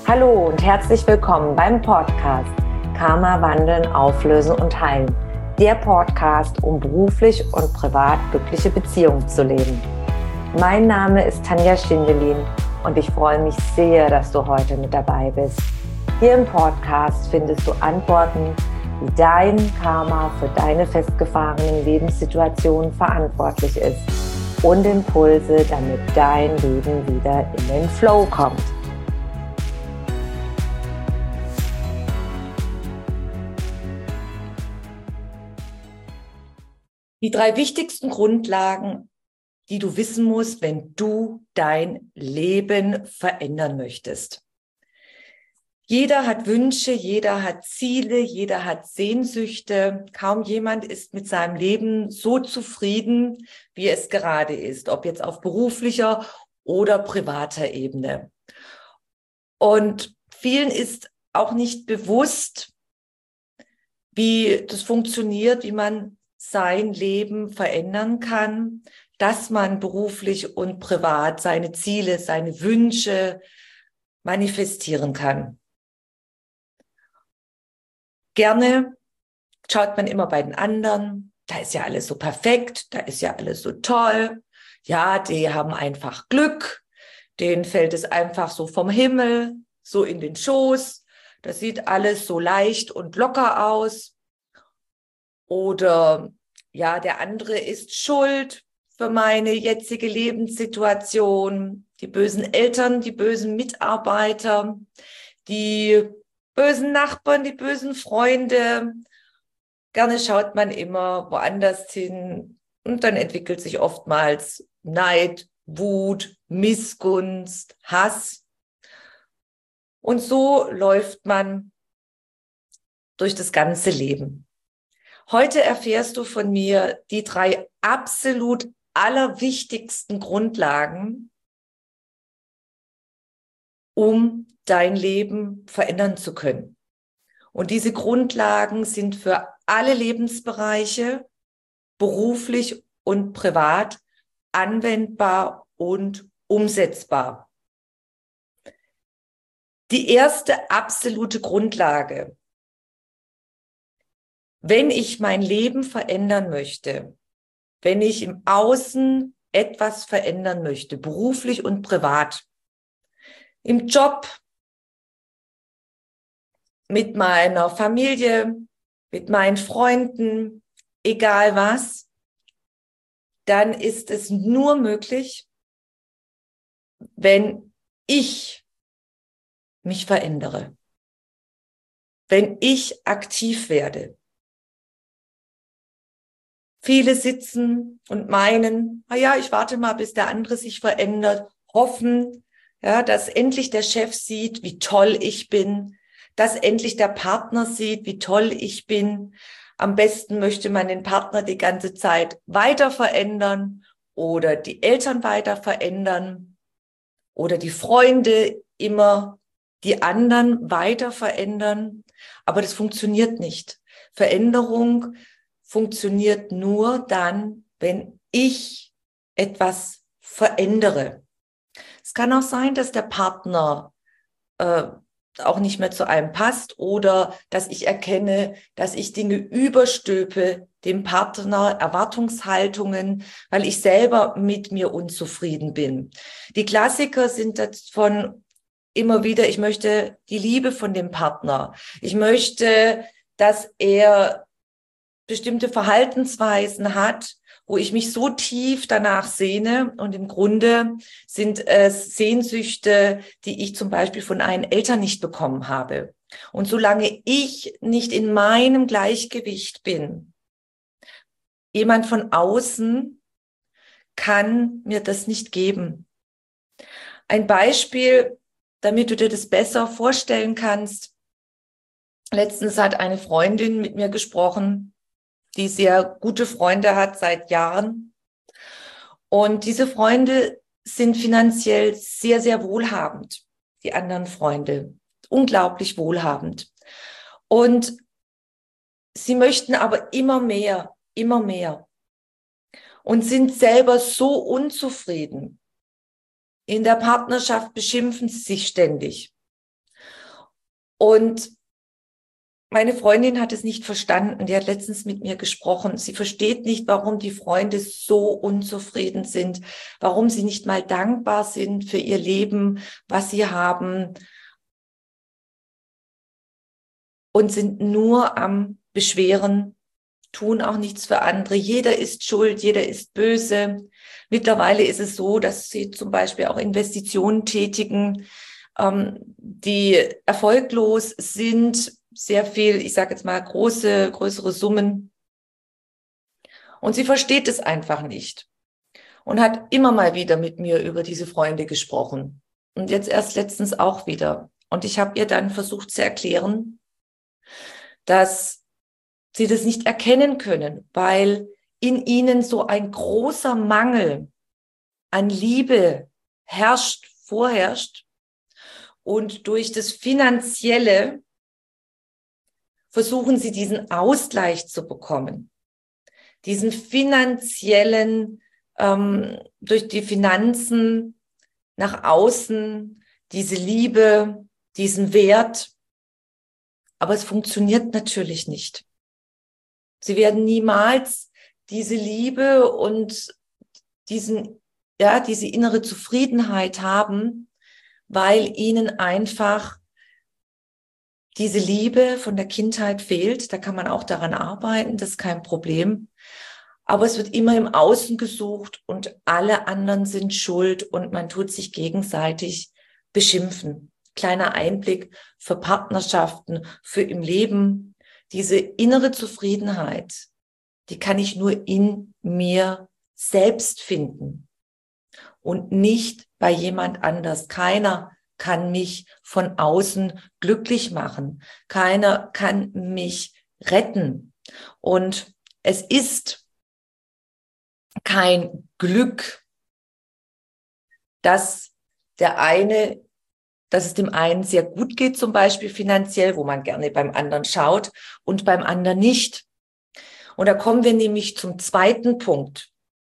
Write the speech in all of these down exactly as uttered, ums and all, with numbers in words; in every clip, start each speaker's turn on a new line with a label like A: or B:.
A: Hallo und herzlich willkommen beim Podcast Karma wandeln, auflösen und heilen. Der Podcast, um beruflich und privat glückliche Beziehungen zu leben. Mein Name ist Tanja Schindelin und ich freue mich sehr, dass du heute mit dabei bist. Hier im Podcast findest du Antworten, wie dein Karma für deine festgefahrenen Lebenssituationen verantwortlich ist und Impulse, damit dein Leben wieder in den Flow kommt. Die drei wichtigsten Grundlagen, die du wissen musst, wenn du dein Leben verändern möchtest. Jeder hat Wünsche, jeder hat Ziele, jeder hat Sehnsüchte. Kaum jemand ist mit seinem Leben so zufrieden, wie es gerade ist, ob jetzt auf beruflicher oder privater Ebene. Und vielen ist auch nicht bewusst, wie das funktioniert, wie man sein Leben verändern kann, dass man beruflich und privat seine Ziele, seine Wünsche manifestieren kann. Gerne schaut man immer bei den anderen, da ist ja alles so perfekt, da ist ja alles so toll, ja, die haben einfach Glück, denen fällt es einfach so vom Himmel, so in den Schoß, das sieht alles so leicht und locker aus. Oder ja, der andere ist schuld für meine jetzige Lebenssituation. Die bösen Eltern, die bösen Mitarbeiter, die bösen Nachbarn, die bösen Freunde. Gerne schaut man immer woanders hin und dann entwickelt sich oftmals Neid, Wut, Missgunst, Hass. Und so läuft man durch das ganze Leben. Heute erfährst du von mir die drei absolut allerwichtigsten Grundlagen, um dein Leben verändern zu können. Und diese Grundlagen sind für alle Lebensbereiche, beruflich und privat, anwendbar und umsetzbar. Die erste absolute Grundlage: Wenn ich mein Leben verändern möchte, wenn ich im Außen etwas verändern möchte, beruflich und privat, im Job, mit meiner Familie, mit meinen Freunden, egal was, dann ist es nur möglich, wenn ich mich verändere, wenn ich aktiv werde. Viele sitzen und meinen, na ja, ich warte mal, bis der andere sich verändert, hoffen, ja, dass endlich der Chef sieht, wie toll ich bin, dass endlich der Partner sieht, wie toll ich bin. Am besten möchte man den Partner die ganze Zeit weiter verändern oder die Eltern weiter verändern oder die Freunde immer die anderen weiter verändern. Aber das funktioniert nicht. Veränderung funktioniert nur dann, wenn ich etwas verändere. Es kann auch sein, dass der Partner äh, auch nicht mehr zu einem passt oder dass ich erkenne, dass ich Dinge überstülpe dem Partner, Erwartungshaltungen, weil ich selber mit mir unzufrieden bin. Die Klassiker sind davon immer wieder, ich möchte die Liebe von dem Partner. Ich möchte, dass er bestimmte Verhaltensweisen hat, wo ich mich so tief danach sehne. Und im Grunde sind es Sehnsüchte, die ich zum Beispiel von einen Eltern nicht bekommen habe. Und solange ich nicht in meinem Gleichgewicht bin, jemand von außen kann mir das nicht geben. Ein Beispiel, damit du dir das besser vorstellen kannst. Letztens hat eine Freundin mit mir gesprochen, die sehr gute Freunde hat seit Jahren. Und diese Freunde sind finanziell sehr, sehr wohlhabend, die anderen Freunde, unglaublich wohlhabend. Und sie möchten aber immer mehr, immer mehr und sind selber so unzufrieden. In der Partnerschaft beschimpfen sie sich ständig. Und meine Freundin hat es nicht verstanden. Die hat letztens mit mir gesprochen. Sie versteht nicht, warum die Freunde so unzufrieden sind, warum sie nicht mal dankbar sind für ihr Leben, was sie haben, und sind nur am Beschweren, tun auch nichts für andere. Jeder ist schuld, jeder ist böse. Mittlerweile ist es so, dass sie zum Beispiel auch Investitionen tätigen, ähm, die erfolglos sind, sehr viel, ich sage jetzt mal, große, größere Summen. Und sie versteht es einfach nicht und hat immer mal wieder mit mir über diese Freunde gesprochen. Und jetzt erst letztens auch wieder. Und ich habe ihr dann versucht zu erklären, dass sie das nicht erkennen können, weil in ihnen so ein großer Mangel an Liebe herrscht, vorherrscht. Und durch das Finanzielle versuchen sie diesen Ausgleich zu bekommen. Diesen finanziellen, ähm, durch die Finanzen nach außen, diese Liebe, diesen Wert. Aber es funktioniert natürlich nicht. Sie werden niemals diese Liebe und diesen, ja, diese innere Zufriedenheit haben, weil ihnen einfach diese Liebe von der Kindheit fehlt. Da kann man auch daran arbeiten, das ist kein Problem. Aber es wird immer im Außen gesucht und alle anderen sind schuld und man tut sich gegenseitig beschimpfen. Kleiner Einblick für Partnerschaften, für im Leben. Diese innere Zufriedenheit, die kann ich nur in mir selbst finden und nicht bei jemand anders. Keiner kann mich von außen glücklich machen. Keiner kann mich retten. Und es ist kein Glück, dass der eine, dass es dem einen sehr gut geht, zum Beispiel finanziell, wo man gerne beim anderen schaut und beim anderen nicht. Und da kommen wir nämlich zum zweiten Punkt.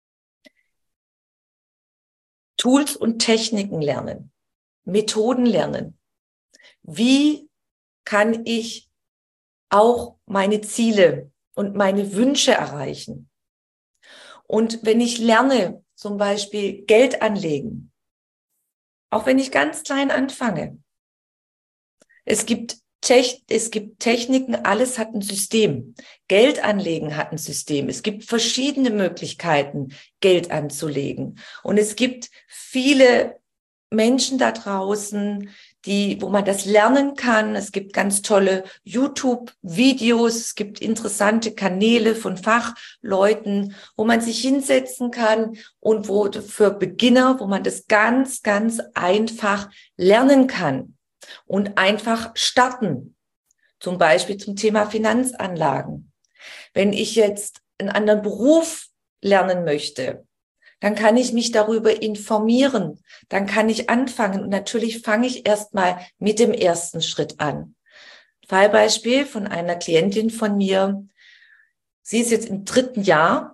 A: Tools und Techniken lernen, Methoden lernen. Wie kann ich auch meine Ziele und meine Wünsche erreichen? Und wenn ich lerne, zum Beispiel Geld anlegen, auch wenn ich ganz klein anfange, es gibt, Tech, es gibt Techniken, alles hat ein System. Geld anlegen hat ein System. Es gibt verschiedene Möglichkeiten, Geld anzulegen. Und es gibt viele Menschen da draußen, die, wo man das lernen kann. Es gibt ganz tolle YouTube-Videos, es gibt interessante Kanäle von Fachleuten, wo man sich hinsetzen kann und wo für Beginner, wo man das ganz, ganz einfach lernen kann und einfach starten. Zum Beispiel zum Thema Finanzanlagen. Wenn ich jetzt einen anderen Beruf lernen möchte, dann kann ich mich darüber informieren, dann kann ich anfangen und natürlich fange ich erstmal mit dem ersten Schritt an. Fallbeispiel von einer Klientin von mir, sie ist jetzt im dritten Jahr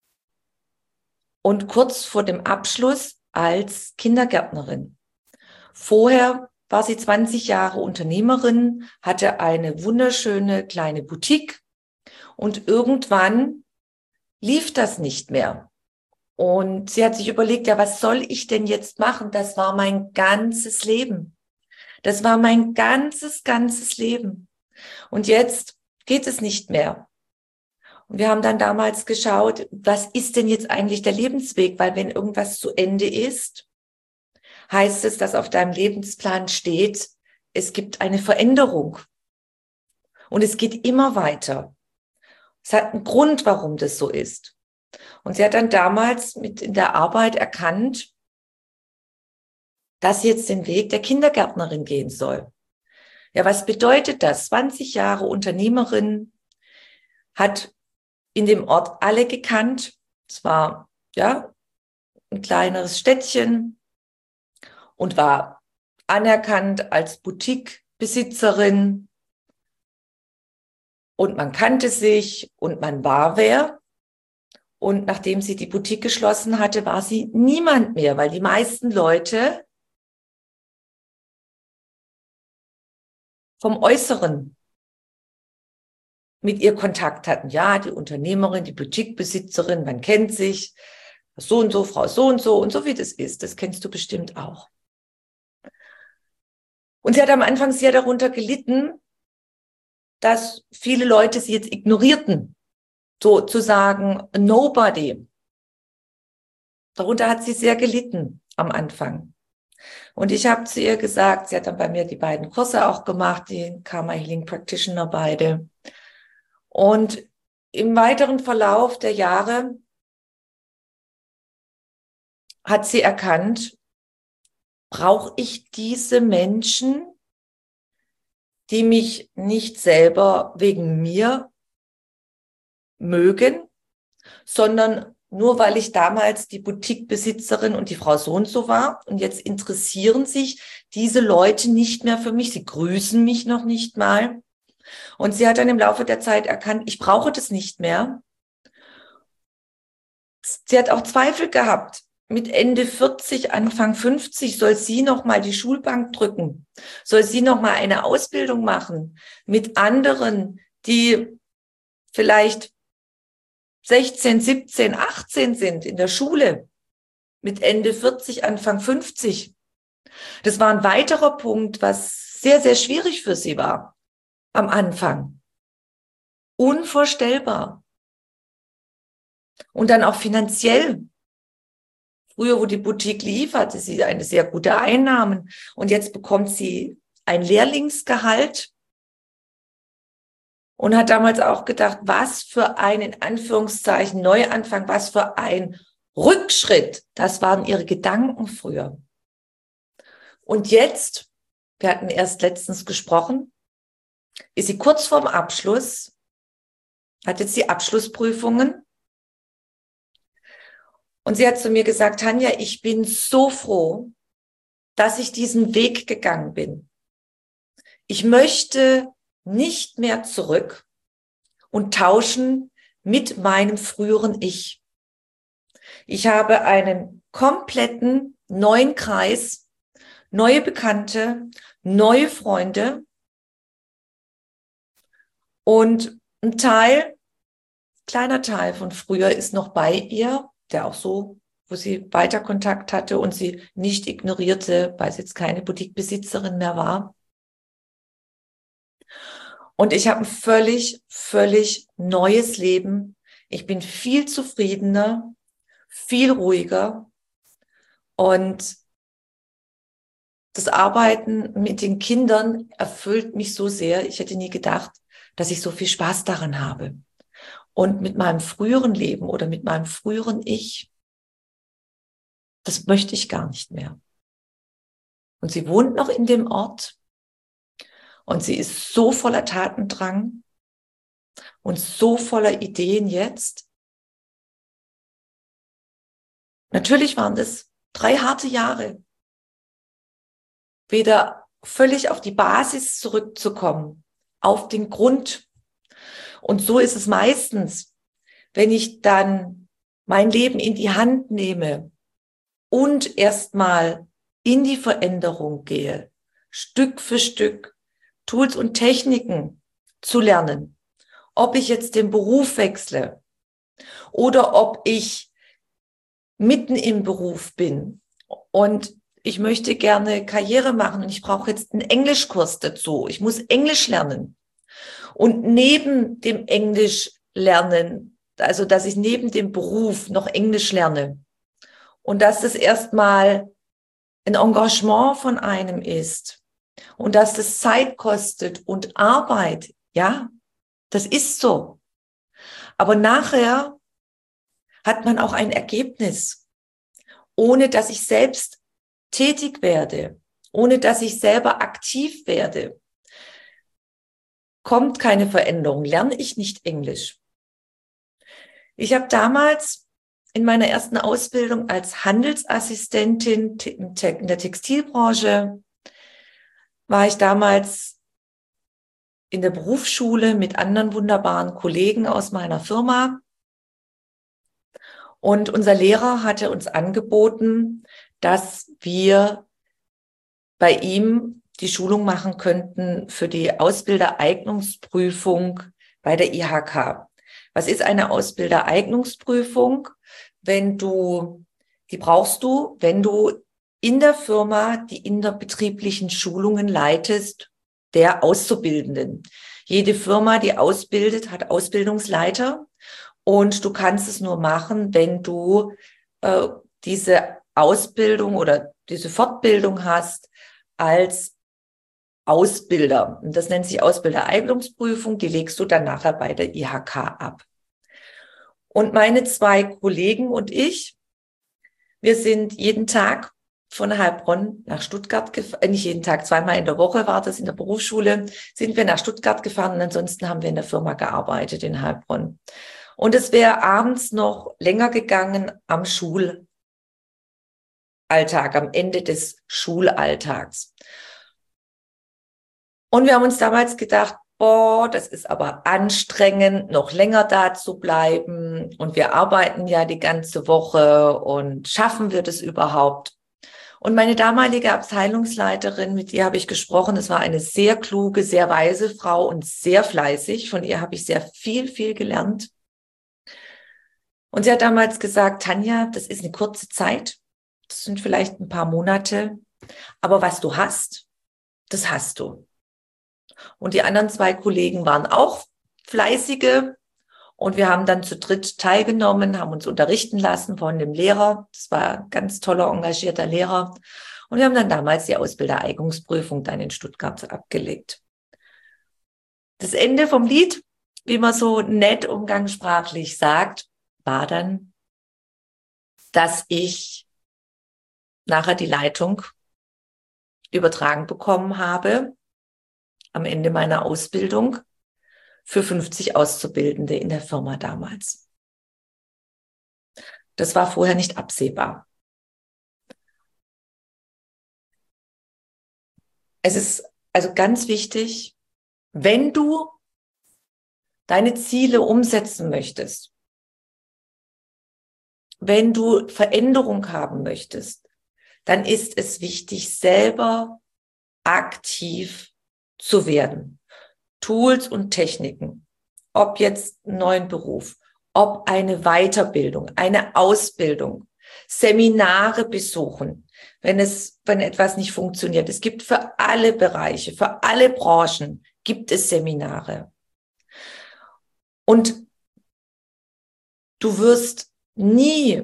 A: und kurz vor dem Abschluss als Kindergärtnerin. Vorher war sie zwanzig Jahre Unternehmerin, hatte eine wunderschöne kleine Boutique und irgendwann lief das nicht mehr. Und sie hat sich überlegt, ja, was soll ich denn jetzt machen? Das war mein ganzes Leben. Das war mein ganzes, ganzes Leben. Und jetzt geht es nicht mehr. Und wir haben dann damals geschaut, was ist denn jetzt eigentlich der Lebensweg? Weil wenn irgendwas zu Ende ist, heißt es, dass auf deinem Lebensplan steht, es gibt eine Veränderung. Und es geht immer weiter. Es hat einen Grund, warum das so ist. Und sie hat dann damals mit in der Arbeit erkannt, dass sie jetzt den Weg der Kindergärtnerin gehen soll. Ja, was bedeutet das? zwanzig Jahre Unternehmerin, hat in dem Ort alle gekannt. Es war, ja, ein kleineres Städtchen und war anerkannt als Boutique-Besitzerin. Und man kannte sich und man war wer. Und nachdem sie die Boutique geschlossen hatte, war sie niemand mehr, weil die meisten Leute vom Äußeren mit ihr Kontakt hatten. Ja, die Unternehmerin, die Boutiquebesitzerin, man kennt sich, so und so, Frau so und so und so wie das ist, das kennst du bestimmt auch. Und sie hat am Anfang sehr darunter gelitten, dass viele Leute sie jetzt ignorierten, sozusagen nobody. Darunter hat sie sehr gelitten am Anfang. Und ich habe zu ihr gesagt, sie hat dann bei mir die beiden Kurse auch gemacht, die Karma Healing Practitioner beide. Und im weiteren Verlauf der Jahre hat sie erkannt, brauche ich diese Menschen, die mich nicht selber wegen mir mögen, sondern nur weil ich damals die Boutiquebesitzerin und die Frau so und so war. Und jetzt interessieren sich diese Leute nicht mehr für mich. Sie grüßen mich noch nicht mal. Und sie hat dann im Laufe der Zeit erkannt, ich brauche das nicht mehr. Sie hat auch Zweifel gehabt. Mit Ende vierzig, Anfang fünfzig soll sie noch mal die Schulbank drücken. Soll sie noch mal eine Ausbildung machen mit anderen, die vielleicht sechzehn, siebzehn, achtzehn sind in der Schule. Mit Ende vierzig, Anfang fünfzig. Das war ein weiterer Punkt, was sehr, sehr schwierig für sie war am Anfang. Unvorstellbar. Und dann auch finanziell. Früher, wo die Boutique lief, hatte sie eine sehr gute Einnahmen. Und jetzt bekommt sie ein Lehrlingsgehalt. Und hat damals auch gedacht, was für ein, in Anführungszeichen, Neuanfang, was für ein Rückschritt. Das waren ihre Gedanken früher. Und jetzt, wir hatten erst letztens gesprochen, ist sie kurz vorm Abschluss, hat jetzt die Abschlussprüfungen. Und sie hat zu mir gesagt, Tanja, ich bin so froh, dass ich diesen Weg gegangen bin. Ich möchte nicht mehr zurück und tauschen mit meinem früheren Ich. Ich habe einen kompletten neuen Kreis, neue Bekannte, neue Freunde und ein Teil, kleiner Teil von früher ist noch bei ihr, der auch so, wo sie weiter Kontakt hatte und sie nicht ignorierte, weil sie jetzt keine Boutiquebesitzerin mehr war. Und ich habe ein völlig, völlig neues Leben. Ich bin viel zufriedener, viel ruhiger. Und das Arbeiten mit den Kindern erfüllt mich so sehr. Ich hätte nie gedacht, dass ich so viel Spaß daran habe. Und mit meinem früheren Leben oder mit meinem früheren Ich, das möchte ich gar nicht mehr. Und sie wohnt noch in dem Ort. Und sie ist so voller Tatendrang und so voller Ideen jetzt. Natürlich waren das drei harte Jahre, wieder völlig auf die Basis zurückzukommen, auf den Grund. Und so ist es meistens, wenn ich dann mein Leben in die Hand nehme und erstmal in die Veränderung gehe, Stück für Stück, Tools und Techniken zu lernen. Ob ich jetzt den Beruf wechsle oder ob ich mitten im Beruf bin und ich möchte gerne Karriere machen und ich brauche jetzt einen Englischkurs dazu. Ich muss Englisch lernen. Und neben dem Englisch lernen, also dass ich neben dem Beruf noch Englisch lerne und dass das erstmal ein Engagement von einem ist und dass das Zeit kostet und Arbeit, ja, das ist so. Aber nachher hat man auch ein Ergebnis, ohne dass ich selbst tätig werde, ohne dass ich selber aktiv werde. Kommt keine Veränderung, lerne ich nicht Englisch. Ich habe damals in meiner ersten Ausbildung als Handelsassistentin in der Textilbranche, war ich damals in der Berufsschule mit anderen wunderbaren Kollegen aus meiner Firma. Und unser Lehrer hatte uns angeboten, dass wir bei ihm die Schulung machen könnten für die Ausbildereignungsprüfung bei der I H K. Was ist eine Ausbildereignungsprüfung? Wenn du, die brauchst du, wenn du in der Firma die innerbetrieblichen Schulungen leitest der Auszubildenden. Jede Firma, die ausbildet, hat Ausbildungsleiter und du kannst es nur machen, wenn du äh, diese Ausbildung oder diese Fortbildung hast als Ausbilder. Und das nennt sich Ausbildereignungsprüfung, die legst du dann nachher bei der I H K ab. Und meine zwei Kollegen und ich, wir sind jeden Tag von Heilbronn nach Stuttgart gefahren, nicht jeden Tag, zweimal in der Woche war das in der Berufsschule, sind wir nach Stuttgart gefahren und ansonsten haben wir in der Firma gearbeitet in Heilbronn. Und es wäre abends noch länger gegangen am Schulalltag, am Ende des Schulalltags. Und wir haben uns damals gedacht, boah, das ist aber anstrengend, noch länger da zu bleiben. Und wir arbeiten ja die ganze Woche und schaffen wir das überhaupt? Und meine damalige Abteilungsleiterin, mit ihr habe ich gesprochen, es war eine sehr kluge, sehr weise Frau und sehr fleißig. Von ihr habe ich sehr viel, viel gelernt. Und sie hat damals gesagt, Tanja, das ist eine kurze Zeit, das sind vielleicht ein paar Monate, aber was du hast, das hast du. Und die anderen zwei Kollegen waren auch fleißige und wir haben dann zu dritt teilgenommen, haben uns unterrichten lassen von dem Lehrer. Das war ein ganz toller, engagierter Lehrer. Und wir haben dann damals die Ausbildereignungsprüfung dann in Stuttgart abgelegt. Das Ende vom Lied, wie man so nett umgangssprachlich sagt, war dann, dass ich nachher die Leitung übertragen bekommen habe am Ende meiner Ausbildung für fünfzig Auszubildende in der Firma damals. Das war vorher nicht absehbar. Es ist also ganz wichtig, wenn du deine Ziele umsetzen möchtest, wenn du Veränderung haben möchtest, dann ist es wichtig, selber aktiv zu werden. Tools und Techniken, ob jetzt einen neuen Beruf, ob eine Weiterbildung, eine Ausbildung, Seminare besuchen, wenn es, wenn etwas nicht funktioniert. Es gibt für alle Bereiche, für alle Branchen gibt es Seminare. Und du wirst nie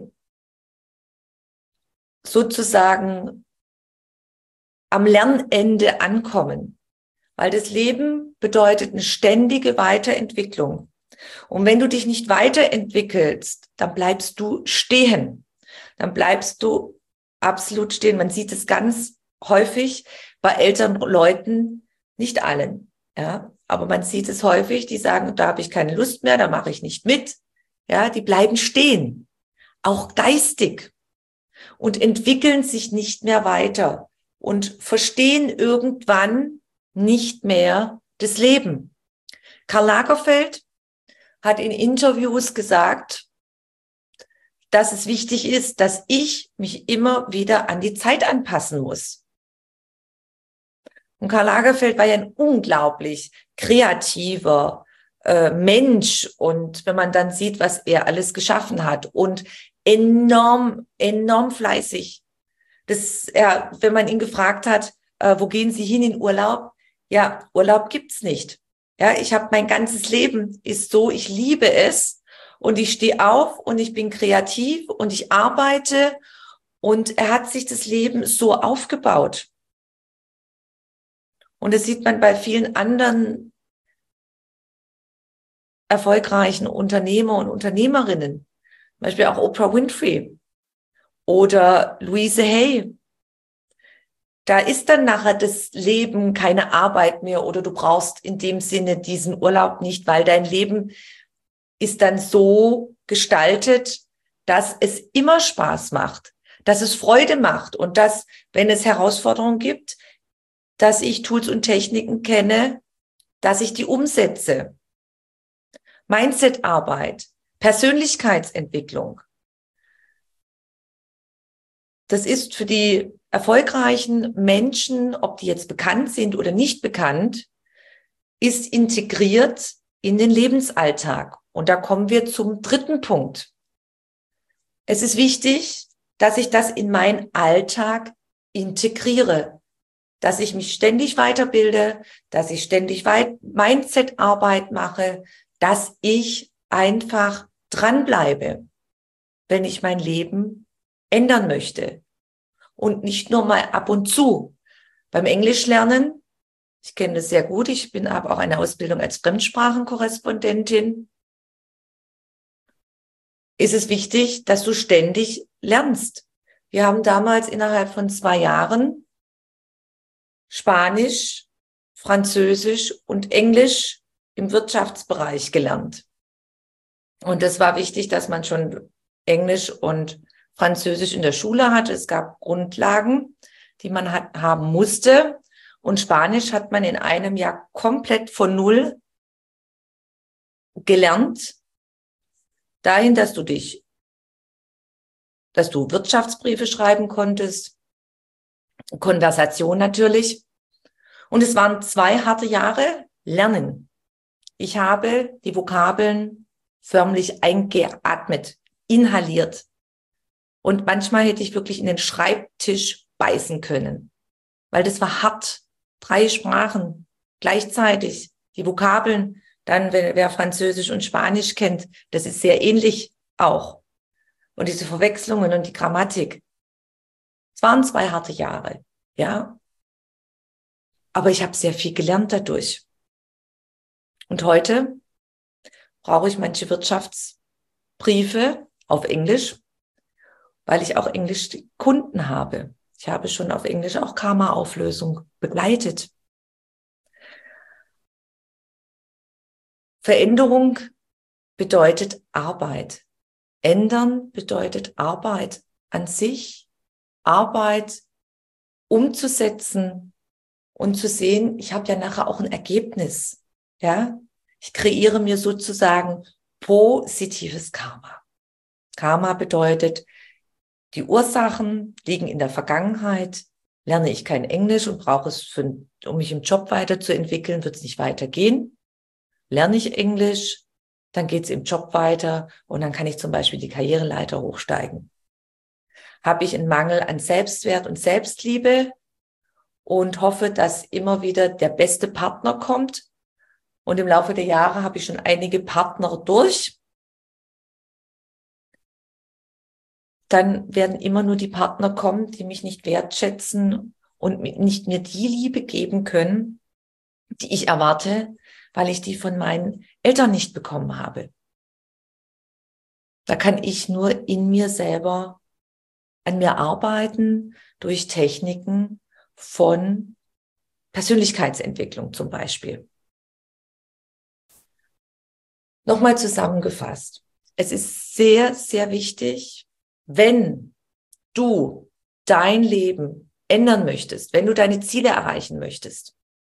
A: sozusagen am Lernende ankommen, weil das Leben bedeutet eine ständige Weiterentwicklung. Und wenn du dich nicht weiterentwickelst, dann bleibst du stehen. Dann bleibst du absolut stehen. Man sieht es ganz häufig bei älteren Leuten, nicht allen, ja, aber man sieht es häufig, die sagen, da habe ich keine Lust mehr, da mache ich nicht mit. Ja, die bleiben stehen, auch geistig, und entwickeln sich nicht mehr weiter und verstehen irgendwann nicht mehr das Leben. Karl Lagerfeld hat in Interviews gesagt, dass es wichtig ist, dass ich mich immer wieder an die Zeit anpassen muss. Und Karl Lagerfeld war ja ein unglaublich kreativer äh, Mensch. Und wenn man dann sieht, was er alles geschaffen hat und enorm, enorm fleißig. Das, er, wenn man ihn gefragt hat, äh, wo gehen Sie hin in Urlaub? Ja, Urlaub gibt's nicht. Ja, ich habe mein ganzes Leben ist so, ich liebe es und ich stehe auf und ich bin kreativ und ich arbeite und er hat sich das Leben so aufgebaut. Und das sieht man bei vielen anderen erfolgreichen Unternehmer und Unternehmerinnen, zum Beispiel auch Oprah Winfrey oder Louise Hay. Da ist dann nachher das Leben keine Arbeit mehr oder du brauchst in dem Sinne diesen Urlaub nicht, weil dein Leben ist dann so gestaltet, dass es immer Spaß macht, dass es Freude macht und dass, wenn es Herausforderungen gibt, dass ich Tools und Techniken kenne, dass ich die umsetze. Mindset-Arbeit, Persönlichkeitsentwicklung. Das ist für die erfolgreichen Menschen, ob die jetzt bekannt sind oder nicht bekannt, ist integriert in den Lebensalltag. Und da kommen wir zum dritten Punkt. Es ist wichtig, dass ich das in meinen Alltag integriere, dass ich mich ständig weiterbilde, dass ich ständig Mindset-Arbeit mache, dass ich einfach dranbleibe, wenn ich mein Leben ändern möchte. Und nicht nur mal ab und zu. Beim Englischlernen, ich kenne das sehr gut, ich bin aber auch eine Ausbildung als Fremdsprachenkorrespondentin, ist es wichtig, dass du ständig lernst. Wir haben damals innerhalb von zwei Jahren Spanisch, Französisch und Englisch im Wirtschaftsbereich gelernt. Und es war wichtig, dass man schon Englisch und Französisch in der Schule hatte. Es gab Grundlagen, die man hat, haben musste. Und Spanisch hat man in einem Jahr komplett von Null gelernt. Dahin, dass du dich, dass du Wirtschaftsbriefe schreiben konntest, Konversation natürlich. Und es waren zwei harte Jahre Lernen. Ich habe die Vokabeln förmlich eingeatmet, inhaliert. Und manchmal hätte ich wirklich in den Schreibtisch beißen können, weil das war hart. Drei Sprachen gleichzeitig, die Vokabeln, dann, wer, wer Französisch und Spanisch kennt, das ist sehr ähnlich auch. Und diese Verwechslungen und die Grammatik. Es waren zwei harte Jahre, ja. Aber ich habe sehr viel gelernt dadurch. Und heute brauche ich manche Wirtschaftsbriefe auf Englisch, weil ich auch Englisch Kunden habe. Ich habe schon auf Englisch auch Karma-Auflösung begleitet. Veränderung bedeutet Arbeit. Ändern bedeutet Arbeit an sich, Arbeit umzusetzen und zu sehen, ich habe ja nachher auch ein Ergebnis. Ja, ich kreiere mir sozusagen positives Karma. Karma bedeutet, die Ursachen liegen in der Vergangenheit. Lerne ich kein Englisch und brauche es, für, um mich im Job weiterzuentwickeln, wird es nicht weitergehen. Lerne ich Englisch, dann geht es im Job weiter und dann kann ich zum Beispiel die Karriereleiter hochsteigen. Habe ich einen Mangel an Selbstwert und Selbstliebe und hoffe, dass immer wieder der beste Partner kommt. Und im Laufe der Jahre habe ich schon einige Partner durch. Dann werden immer nur die Partner kommen, die mich nicht wertschätzen und nicht mir die Liebe geben können, die ich erwarte, weil ich die von meinen Eltern nicht bekommen habe. Da kann ich nur in mir selber an mir arbeiten durch Techniken von Persönlichkeitsentwicklung zum Beispiel. Nochmal zusammengefasst. Es ist sehr, sehr wichtig, wenn du dein Leben ändern möchtest, wenn du deine Ziele erreichen möchtest,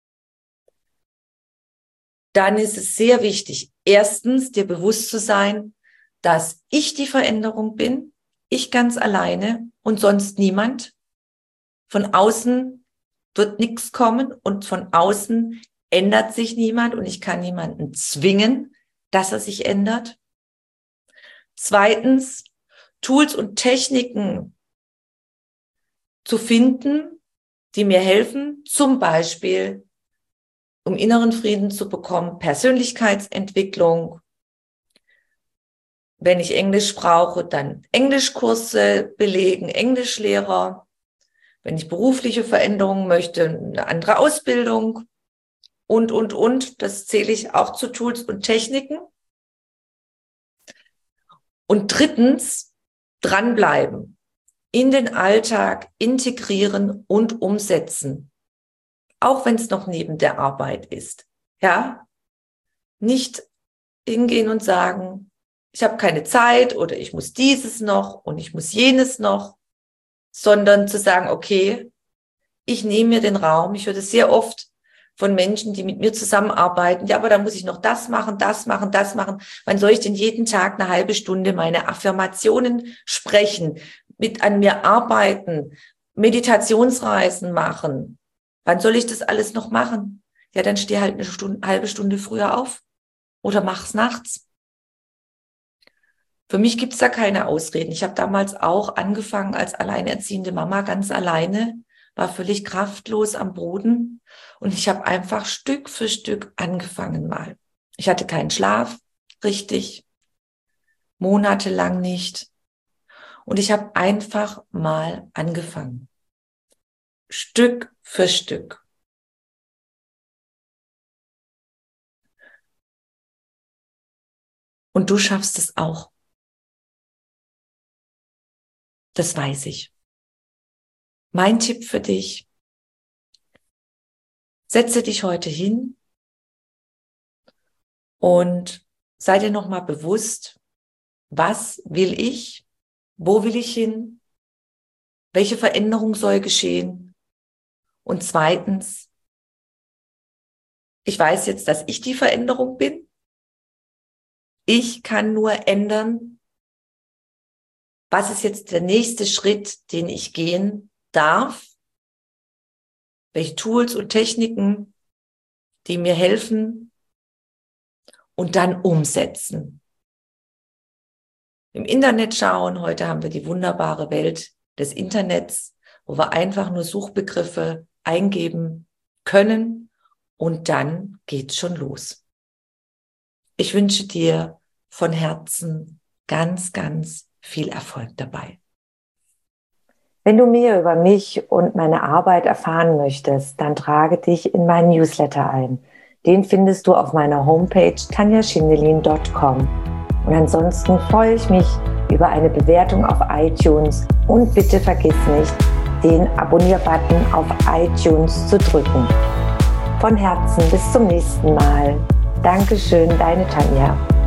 A: dann ist es sehr wichtig, erstens dir bewusst zu sein, dass ich die Veränderung bin, ich ganz alleine und sonst niemand. Von außen wird nichts kommen und von außen ändert sich niemand und ich kann niemanden zwingen, dass er sich ändert. Zweitens, Tools und Techniken zu finden, die mir helfen, zum Beispiel, um inneren Frieden zu bekommen, Persönlichkeitsentwicklung. Wenn ich Englisch brauche, dann Englischkurse belegen, Englischlehrer. Wenn ich berufliche Veränderungen möchte, eine andere Ausbildung und, und, und. Das zähle ich auch zu Tools und Techniken. Und drittens, dranbleiben, in den Alltag integrieren und umsetzen. Auch wenn es noch neben der Arbeit ist. Ja, nicht hingehen und sagen, ich habe keine Zeit oder ich muss dieses noch und ich muss jenes noch, sondern zu sagen, okay, ich nehme mir den Raum. Ich höre das sehr oft von Menschen, die mit mir zusammenarbeiten. Ja, aber da muss ich noch das machen, das machen, das machen. Wann soll ich denn jeden Tag eine halbe Stunde meine Affirmationen sprechen, mit an mir arbeiten, Meditationsreisen machen. Wann soll ich das alles noch machen? Ja, dann steh halt eine Stunde, halbe Stunde früher auf oder mach's nachts. Für mich gibt's da keine Ausreden. Ich habe damals auch angefangen als alleinerziehende Mama, ganz alleine, war völlig kraftlos am Boden und ich habe einfach Stück für Stück angefangen mal. Ich hatte keinen Schlaf, richtig, monatelang nicht und ich habe einfach mal angefangen. Stück für Stück. Und du schaffst es auch. Das weiß ich. Mein Tipp für dich: Setze dich heute hin und sei dir nochmal bewusst, was will ich, wo will ich hin, welche Veränderung soll geschehen und zweitens, ich weiß jetzt, dass ich die Veränderung bin. Ich kann nur ändern, was ist jetzt der nächste Schritt, den ich gehen darf, welche Tools und Techniken, die mir helfen und dann umsetzen. Im Internet schauen, heute haben wir die wunderbare Welt des Internets, wo wir einfach nur Suchbegriffe eingeben können und dann geht's schon los. Ich wünsche dir von Herzen ganz, ganz viel Erfolg dabei.
B: Wenn du mehr über mich und meine Arbeit erfahren möchtest, dann trage dich in meinen Newsletter ein. Den findest du auf meiner Homepage tanja schindelin punkt com. Und ansonsten freue ich mich über eine Bewertung auf iTunes und bitte vergiss nicht, den Abonnier-Button auf iTunes zu drücken. Von Herzen bis zum nächsten Mal. Dankeschön, deine Tanja.